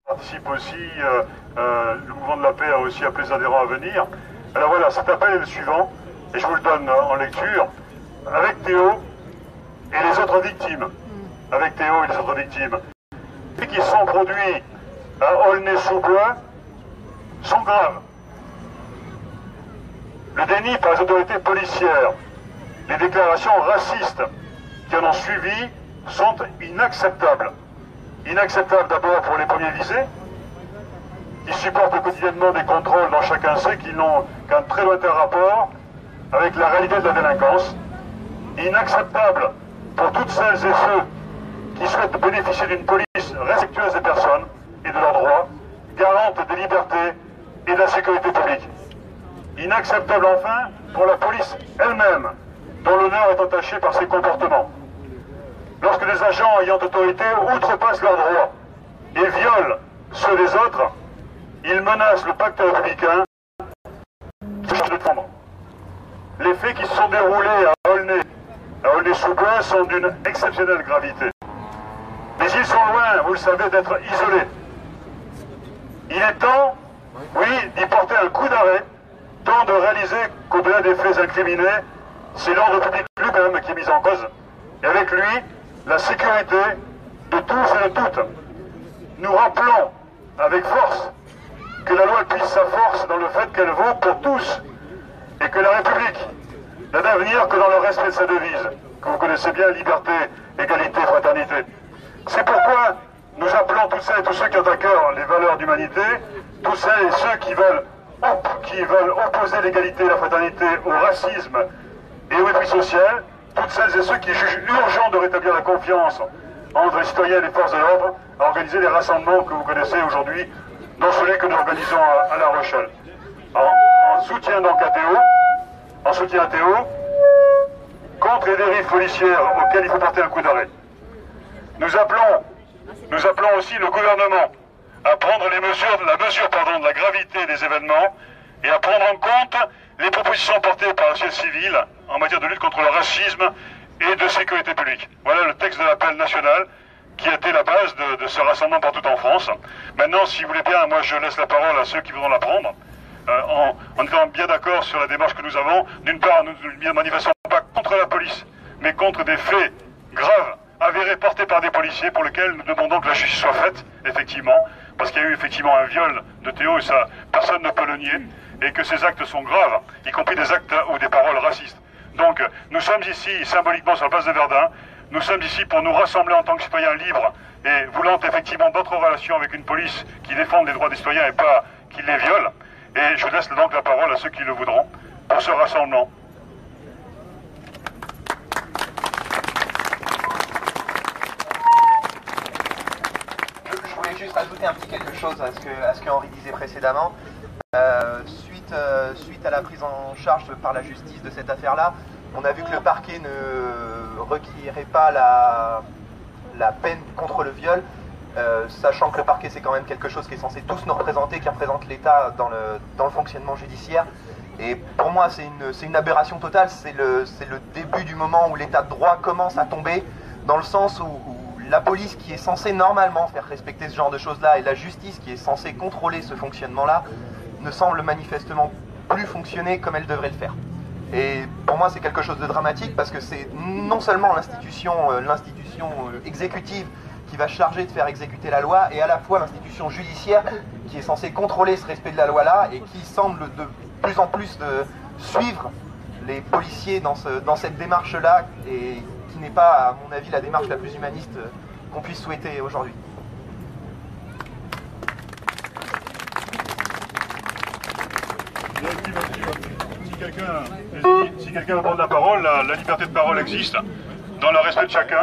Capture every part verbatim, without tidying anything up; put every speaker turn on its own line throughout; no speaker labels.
participe aussi, euh, euh, le mouvement de la paix a aussi appelé les adhérents à venir. Alors voilà, cet appel est le suivant, et je vous le donne en lecture, avec Théo et les autres victimes, avec Théo et les autres victimes, et qui sont produits à Aulnay-sous-Bois sont graves. Le déni par les autorités policières, les déclarations racistes qui en ont suivi sont inacceptables. Inacceptables d'abord pour les premiers visés, qui supportent quotidiennement des contrôles dont chacun sait qu'ils n'ont qu'un très lointain rapport avec la réalité de la délinquance. Inacceptable pour toutes celles et ceux qui souhaitent bénéficier d'une police respectueuse des personnes et de leurs droits, garante des libertés et de la sécurité publique. Inacceptable enfin pour la police elle-même, dont l'honneur est entaché par ses comportements. Lorsque des agents ayant autorité outrepassent leurs droits et violent ceux des autres, ils menacent le pacte républicain qui cherche de défendre. Les faits qui se sont déroulés à Aulnay, à Aulnay-sous-Bois sont d'une exceptionnelle gravité. Mais ils sont loin, vous le savez, d'être isolés. Il est temps, oui, d'y porter un coup d'arrêt, temps de réaliser qu'au-delà des faits incriminés, c'est l'ordre public lui-même qui est mis en cause. Et avec lui, la sécurité de tous et de toutes. Nous rappelons avec force que la loi puise sa force dans le fait qu'elle vaut pour tous et que la République n'a d'avenir que dans le respect de sa devise, que vous connaissez bien, liberté, égalité, fraternité. C'est pourquoi nous appelons toutes celles et tous ceux qui ont à cœur les valeurs d'humanité, tous celles et ceux qui veulent, qui veulent opposer l'égalité et la fraternité au racisme et au mépris social, toutes celles et ceux qui jugent urgent de rétablir la confiance entre les citoyens et les forces de l'ordre, à organiser les rassemblements que vous connaissez aujourd'hui, dont celui que nous organisons à, à La Rochelle. En, en soutien donc à Théo, en soutien à Théo, contre les dérives policières auxquelles il faut porter un coup d'arrêt. Nous appelons, nous appelons aussi le gouvernement à prendre les mesures, la mesure pardon, de la gravité des événements et à prendre en compte les propositions portées par la société civile en matière de lutte contre le racisme et de sécurité publique. Voilà le texte de l'appel national qui a été la base de, de ce rassemblement partout en France. Maintenant, si vous voulez bien, moi je laisse la parole à ceux qui voudront la prendre, euh, en, en étant bien d'accord sur la démarche que nous avons. D'une part, nous ne manifestons pas contre la police, mais contre des faits graves, avérés, portés par des policiers, pour lesquels nous demandons que la justice soit faite, effectivement, parce qu'il y a eu effectivement un viol de Théo, et ça, personne ne peut le nier, et que ces actes sont graves, y compris des actes ou des paroles racistes. Donc, nous sommes ici, symboliquement, sur la place de Verdun. Nous sommes ici pour nous rassembler en tant que citoyens libres et voulant effectivement d'autres relations avec une police qui défende les droits des citoyens et pas qui les viole. Et je laisse donc la parole à ceux qui le voudront pour ce rassemblement.
Je voulais juste ajouter un petit quelque chose à ce que, à ce que Henri disait précédemment. Euh, suite, euh, suite à la prise en charge par la justice de cette affaire-là, on a vu que le parquet ne requérait pas la, la peine contre le viol, euh, sachant que le parquet c'est quand même quelque chose qui est censé tous nous représenter, qui représente l'État dans le, dans le fonctionnement judiciaire. Et pour moi c'est une, c'est une aberration totale, c'est le, c'est le début du moment où l'État de droit commence à tomber, dans le sens où, où la police qui est censée normalement faire respecter ce genre de choses-là et la justice qui est censée contrôler ce fonctionnement-là ne semble manifestement plus fonctionner comme elle devrait le faire. Et pour moi c'est quelque chose de dramatique parce que c'est non seulement l'institution euh, l'institution euh, exécutive qui va charger de faire exécuter la loi et à la fois l'institution judiciaire qui est censée contrôler ce respect de la loi là et qui semble de plus en plus de suivre les policiers dans, ce, dans cette démarche là et qui n'est pas à mon avis la démarche la plus humaniste euh, qu'on puisse souhaiter aujourd'hui.
Si quelqu'un si quelqu'un veut prendre la parole, la, la liberté de parole existe, dans le respect de chacun.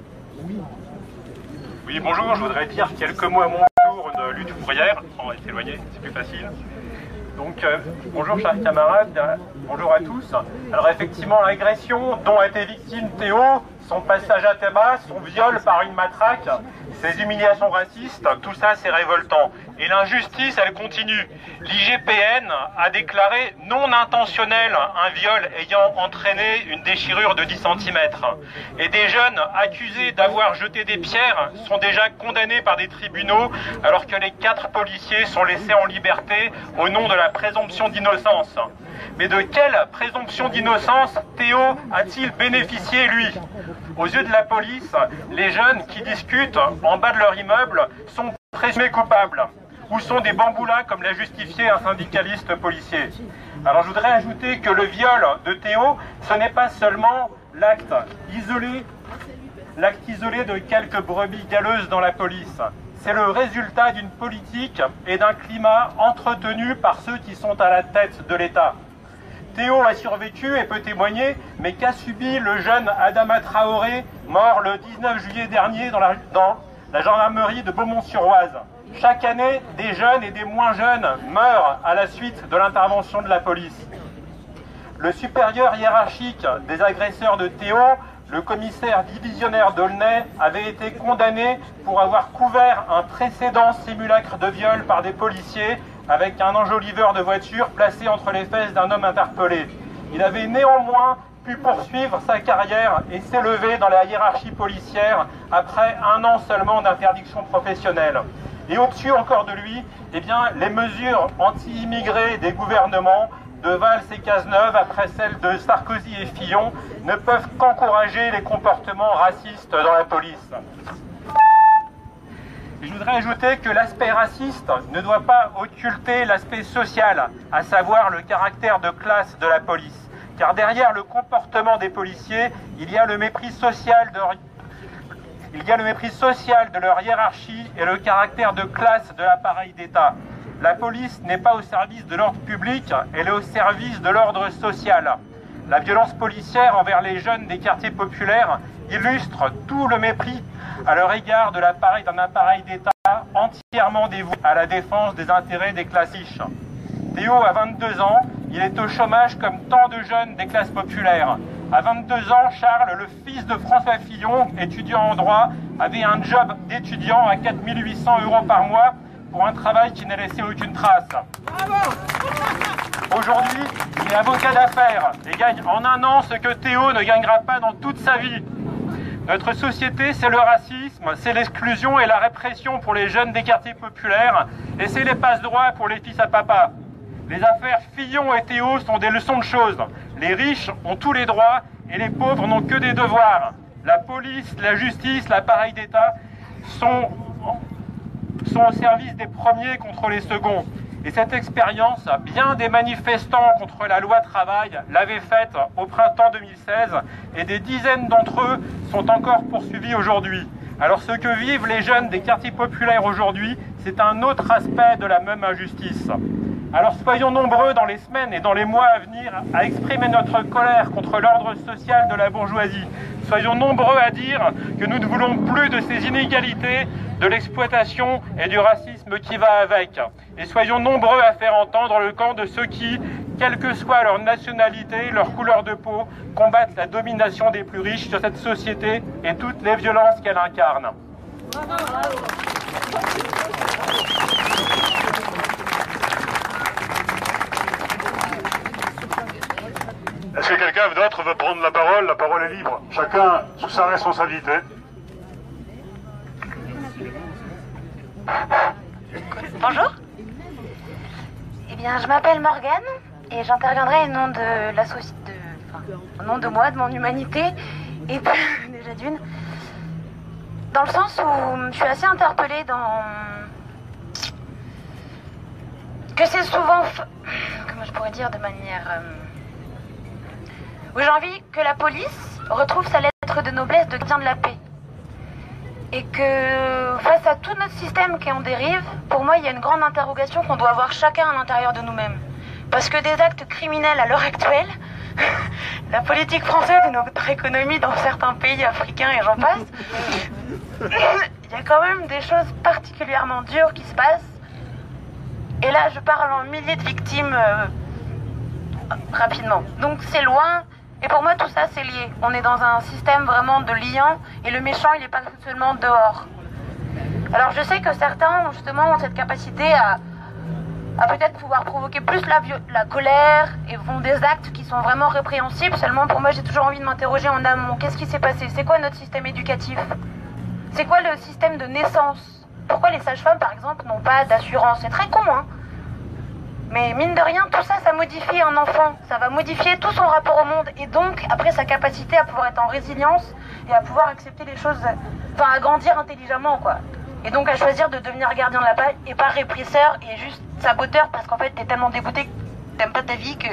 Oui, bonjour, je voudrais dire quelques mots à mon tour de lutte ouvrière. On va s'éloigner, c'est plus facile. Donc, euh, bonjour chers camarades, bonjour à tous. Alors effectivement, l'agression dont a été victime Théo, son passage à tabac, son viol par une matraque, ces humiliations racistes, tout ça c'est révoltant. Et l'injustice, elle continue. L'I G P N a déclaré non intentionnel un viol ayant entraîné une déchirure de dix centimètres. Et des jeunes accusés d'avoir jeté des pierres sont déjà condamnés par des tribunaux alors que les quatre policiers sont laissés en liberté au nom de la présomption d'innocence. Mais de quelle présomption d'innocence Théo a-t-il bénéficié, lui? Aux yeux de la police, les jeunes qui discutent en bas de leur immeuble sont présumés coupables, ou sont des bamboulas, comme l'a justifié un syndicaliste policier. Alors je voudrais ajouter que le viol de Théo, ce n'est pas seulement l'acte isolé, l'acte isolé de quelques brebis galeuses dans la police. C'est le résultat d'une politique et d'un climat entretenu par ceux qui sont à la tête de l'État. Théo a survécu et peut témoigner, mais qu'a subi le jeune Adama Traoré, mort le dix-neuf juillet dernier dans la, dans la gendarmerie de Beaumont-sur-Oise. Chaque année, des jeunes et des moins jeunes meurent à la suite de l'intervention de la police. Le supérieur hiérarchique des agresseurs de Théo, le commissaire divisionnaire d'Aulnay, avait été condamné pour avoir couvert un précédent simulacre de viol par des policiers avec un enjoliveur de voiture placé entre les fesses d'un homme interpellé. Il avait néanmoins pu poursuivre sa carrière et s'élever dans la hiérarchie policière après un an seulement d'interdiction professionnelle. Et au-dessus encore de lui, eh bien, les mesures anti-immigrés des gouvernements de Valls et Cazeneuve, après celles de Sarkozy et Fillon, ne peuvent qu'encourager les comportements racistes dans la police. Je voudrais ajouter que l'aspect raciste ne doit pas occulter l'aspect social, à savoir le caractère de classe de la police. Car derrière le comportement des policiers, il y a le mépris social de, il y a le mépris social de leur hiérarchie et le caractère de classe de l'appareil d'État. La police n'est pas au service de l'ordre public, elle est au service de l'ordre social. La violence policière envers les jeunes des quartiers populaires illustre tout le mépris à leur égard de l'appareil d'un appareil d'État entièrement dévoué à la défense des intérêts des classes riches. Théo a vingt-deux ans, il est au chômage comme tant de jeunes des classes populaires. À vingt-deux ans, Charles, le fils de François Fillon, étudiant en droit, avait un job d'étudiant à quatre mille huit cents euros par mois pour un travail qui n'a laissé aucune trace. Aujourd'hui, il est avocat d'affaires et gagne en un an ce que Théo ne gagnera pas dans toute sa vie. Notre société, c'est le racisme, c'est l'exclusion et la répression pour les jeunes des quartiers populaires, et c'est les passe-droits pour les fils à papa. Les affaires Fillon et Théo sont des leçons de choses. Les riches ont tous les droits et les pauvres n'ont que des devoirs. La police, la justice, l'appareil d'État sont, sont au service des premiers contre les seconds. Et cette expérience, bien des manifestants contre la loi travail l'avaient faite au printemps deux mille seize et des dizaines d'entre eux sont encore poursuivis aujourd'hui. Alors ce que vivent les jeunes des quartiers populaires aujourd'hui, c'est un autre aspect de la même injustice. Alors soyons nombreux dans les semaines et dans les mois à venir à exprimer notre colère contre l'ordre social de la bourgeoisie. Soyons nombreux à dire que nous ne voulons plus de ces inégalités, de l'exploitation et du racisme qui va avec. Et soyons nombreux à faire entendre le camp de ceux qui, quelle que soit leur nationalité, leur couleur de peau, combattent la domination des plus riches sur cette société et toutes les violences qu'elle incarne. Bravo, bravo.
Est-ce que quelqu'un d'autre veut prendre la parole? La parole est libre. Chacun sous sa responsabilité.
Bonjour. Eh bien, je m'appelle Morgane et j'interviendrai au nom de la société, enfin, au nom de moi, de mon humanité, et puis, déjà d'une, dans le sens où je suis assez interpellée dans que c'est souvent, comment je pourrais dire de manière, euh... où j'ai envie que la police retrouve sa lettre de noblesse de gardien de la paix. Et que face à tout notre système qui est en dérive, pour moi il y a une grande interrogation qu'on doit avoir chacun à l'intérieur de nous-mêmes. Parce que des actes criminels à l'heure actuelle, la politique française et notre économie dans certains pays africains et j'en passe, il y a quand même des choses particulièrement dures qui se passent. Et là je parle en milliers de victimes euh, rapidement. Donc c'est loin. Et pour moi, tout ça, c'est lié. On est dans un système vraiment de liant, et le méchant, il n'est pas seulement dehors. Alors je sais que certains justement ont cette capacité à, à peut-être pouvoir provoquer plus la, la colère et font des actes qui sont vraiment répréhensibles. Seulement pour moi j'ai toujours envie de m'interroger en amont. Qu'est-ce qui s'est passé? C'est quoi notre système éducatif? C'est quoi le système de naissance? Pourquoi les sages-femmes par exemple n'ont pas d'assurance? C'est très con hein. Mais mine de rien, tout ça, ça modifie un enfant. Ça va modifier tout son rapport au monde. Et donc, après, sa capacité à pouvoir être en résilience et à pouvoir accepter les choses, enfin, à grandir intelligemment, quoi. Et donc, à choisir de devenir gardien de la paix et pas répresseur et juste saboteur parce qu'en fait, t'es tellement dégoûté que t'aimes pas ta vie que...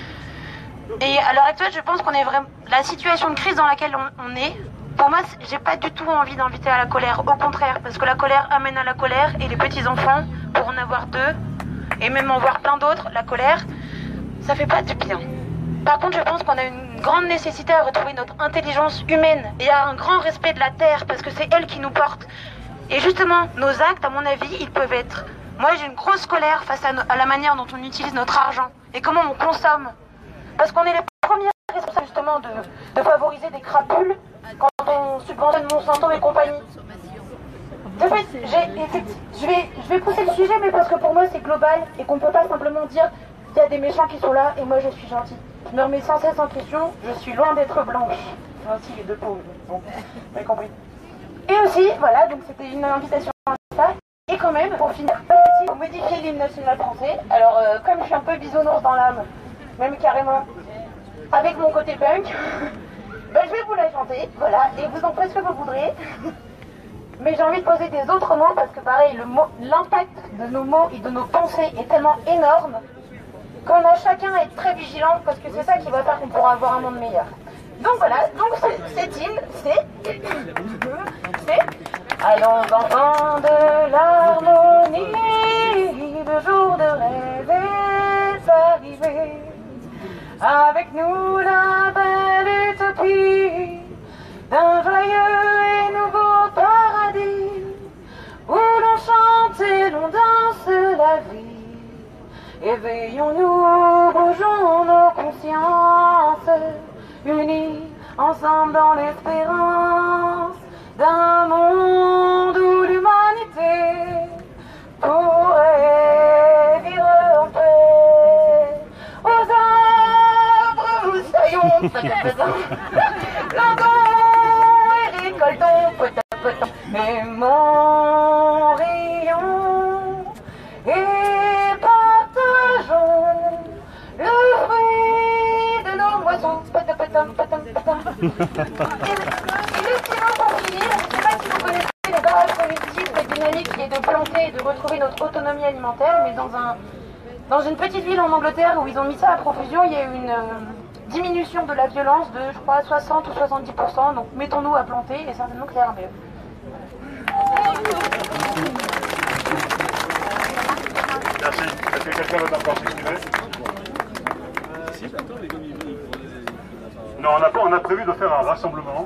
Et à l'heure actuelle, je pense qu'on est vraiment... La situation de crise dans laquelle on, on est, pour moi, j'ai pas du tout envie d'inviter à la colère. Au contraire, parce que la colère amène à la colère et les petits-enfants, pour en avoir deux, et même en voir plein d'autres, la colère, ça fait pas du bien. Par contre, je pense qu'on a une grande nécessité à retrouver notre intelligence humaine et à un grand respect de la terre, parce que c'est elle qui nous porte. Et justement, nos actes, à mon avis, ils peuvent être... Moi, j'ai une grosse colère face à, no... à la manière dont on utilise notre argent et comment on consomme. Parce qu'on est les premiers responsables, justement, de, de favoriser des crapules quand on subventionne Monsanto et compagnie. De fait, je vais, je vais pousser le sujet, mais parce que pour moi c'est global et qu'on ne peut pas simplement dire qu'il y a des méchants qui sont là et moi je suis gentil. Je me remets sans cesse en question, je suis loin d'être blanche. Enfin, aussi les deux pauvres, bon, vous avez compris. Et aussi, voilà, donc c'était une invitation à ça. Et quand même, pour finir, pour modifier l'hymne national français, alors euh, comme je suis un peu bisounours dans l'âme, même carrément, avec mon côté punk, ben, je vais vous la chanter, voilà, et vous en faites ce que vous voudrez. Mais j'ai envie de poser des autres mots parce que pareil, l'impact de nos mots et de nos pensées est tellement énorme qu'on a chacun à être très vigilant parce que c'est ça qui va faire qu'on pourra avoir un monde meilleur. Donc voilà, donc cette hymne, c'est... c'est... Allons enfants de l'harmonie, le jour de rêve est arrivé. Avec nous la belle utopie d'un joyeux et nouveau paradis où l'on chante et l'on danse la vie. Éveillons-nous, bougeons nos consciences, unis ensemble dans l'espérance d'un monde où l'humanité pourrait vivre en paix. Aux œuvres, soyons plantons et récoltons, potin, potin, aimons, rions et partageons le fruit de nos moissons. Potin, potin, potin, potin. Et, et le sinon pour finir, je ne sais pas si vous connaissez les barrages communistes, cette dynamique qui est de planter et de retrouver notre autonomie alimentaire, mais dans un dans une petite ville en Angleterre où ils ont mis ça à profusion, il y a eu une euh, diminution de la violence de, je crois, soixante ou soixante-dix pour cent. Donc mettons-nous à planter et certainement que ça ira mieux.
Merci. Est-ce que quelqu'un veut encore s'exprimer? Non, on a, pas, on a prévu de faire un rassemblement.